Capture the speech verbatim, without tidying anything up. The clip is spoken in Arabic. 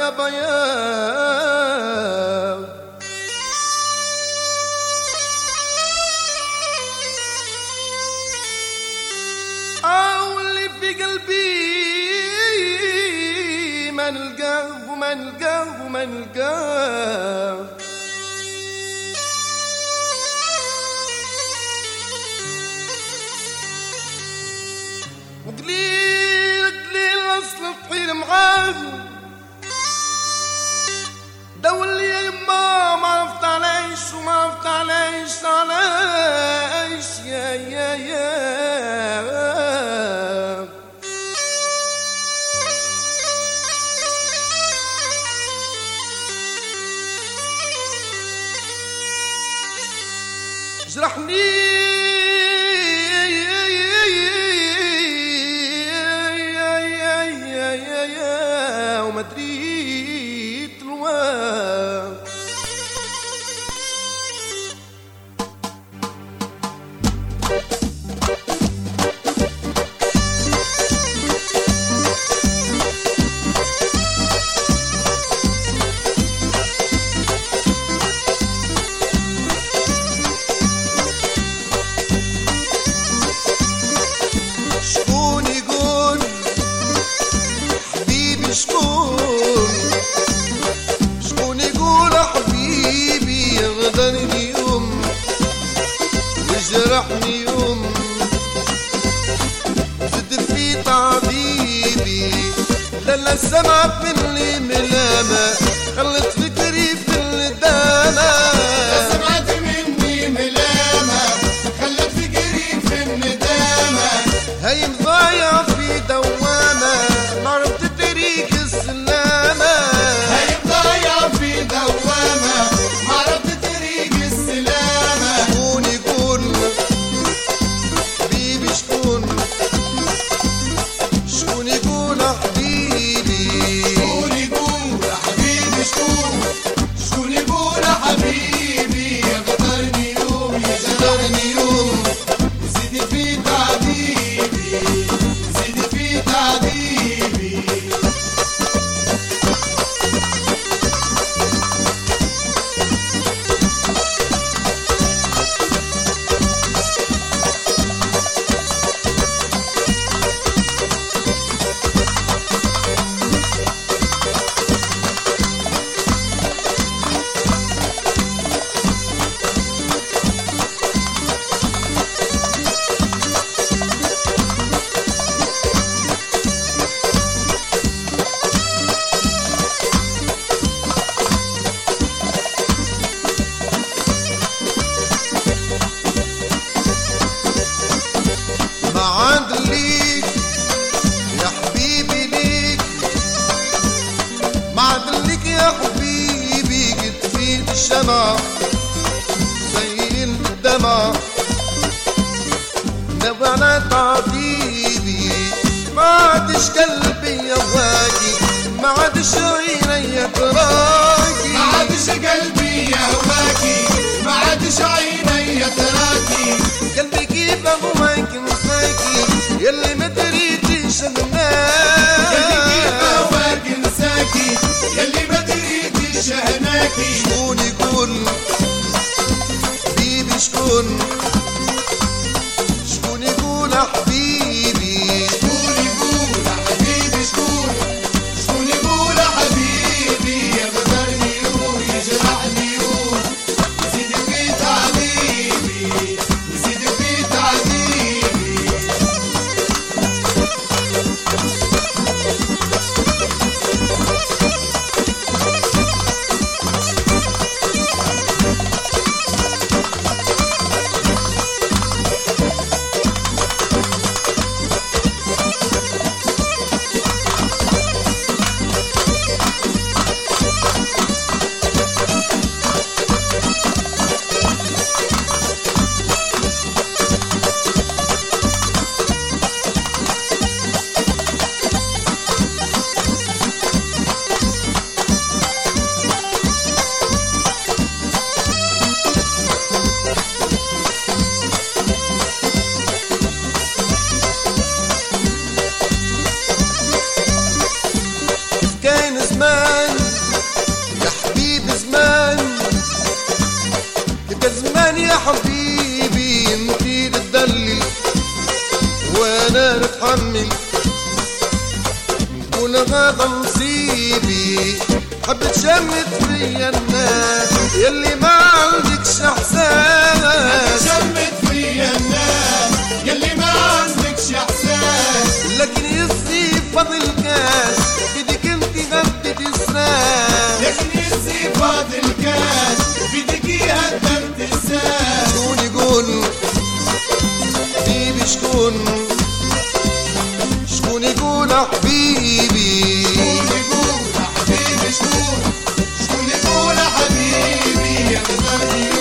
يابا يا أو اللي في قلبي ما نلقاه وما نلقاه وما نلقاه وقليل قليل أصل الطحين معاه دول لي يا يما ما عرفت علايش وما عرفت علايش علايش يا يا يا جرحني وما دريت الوان شكون يقول حبيبي شكون شكون يقول حبيبي يغدرني يوم يجرحني يوم زد في تعذيبي لا لا سمعت مني ملامة خلت فكري في الندامة لا سمعت مني ملامة خلت فكري في الندامة هاي مضايع في دوامة معرفت طريق السلامة هاي مضايع في دوامة معرفت طريق السلامة شكون يقول حبيبي شكون شكون يقول حبيبي شكون يقول حبيبي شكون شكون يقول حبيبي يغدرني يوم يجرحني يوم زيد في تعذيبي زيد في تعذيبي ما عاد ليك يا حبيبي ليك ما عاد ليك يا حبيبي قد في الشمع زي الدمع نوى على تعذيبي ما عادش قلبي يهواكي ما عادش عيني تراكي ما عادش قلبي يهواكي ما عادش عيني تراكي قلبي كيف هواك مساكي يلي ما دريتيش قلبي كيف الناس هواك نساكي يلي ما دريتيش هناكي شكون يقول حبيبي شكون شكون يقول حبيبي شكون يقول حبيبي كان يا حبيبي انتي تدلل وانا نتحمل، نقول هذا نصيبي. حبت شمت فيا الناس يلي ما عندكش احساس، شمت فيا الناس يلي ما عندكش احساس، لكن يصيب فضل كاس بدك انت غدت الساس، لكن يصيب فضل كاس بدك هدمت الساس. شكون يقول حبيبي شكون، شكون يقول حبيبي، شكون يقول حبيبي شكون، شكون يقول حبيبي يا غزالي